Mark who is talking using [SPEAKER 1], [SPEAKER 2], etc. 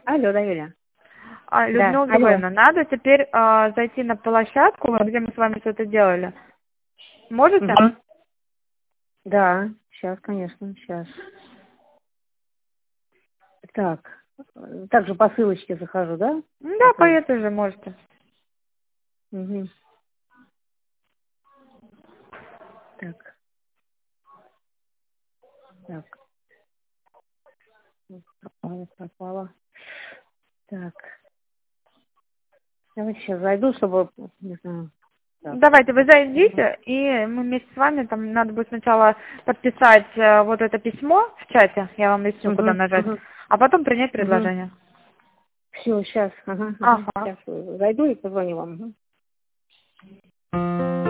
[SPEAKER 1] Алло, да, Юля?
[SPEAKER 2] Людмила
[SPEAKER 1] Да, алло.
[SPEAKER 2] Григорьевна, надо теперь зайти на площадку, где мы с вами все это делали. Можете?
[SPEAKER 1] Мгм. Да, сейчас, конечно, сейчас. Так, также по ссылочке захожу, да?
[SPEAKER 2] Да, по этой же можете.
[SPEAKER 1] Угу. Так, так. Пропала. Так. Давайте сейчас зайду, чтобы, не знаю. Так.
[SPEAKER 2] Давайте, вы зайдите, и мы вместе с вами, там надо будет сначала подписать вот это письмо в чате, я вам объясню, куда нажать, а потом принять предложение.
[SPEAKER 1] Все, сейчас. Ага.
[SPEAKER 2] Ага.
[SPEAKER 1] Сейчас зайду и позвоню вам.